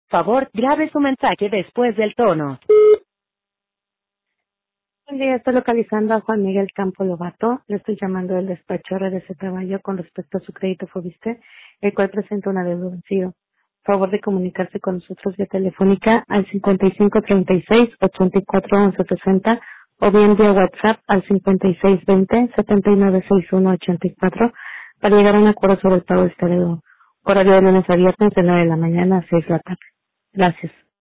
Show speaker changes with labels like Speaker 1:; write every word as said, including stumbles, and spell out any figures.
Speaker 1: Favor, grabe su mensaje después del tono.
Speaker 2: Buen día, estoy localizando a Juan Miguel Campo Lobato. Le estoy llamando del despacho R D C Caballo con respecto a su crédito Fobiste, el cual presenta una deuda vencido. Favor de comunicarse con nosotros vía telefónica al cincuenta y cinco treinta y seis ochenta y cuatro once sesenta o bien vía WhatsApp al cincuenta y seis veinte setenta y nueve sesenta y uno ochenta y cuatro para llegar a un acuerdo sobre el pago de este deudor. Horario de lunes a viernes de nueve de la mañana a seis de la tarde. Gracias.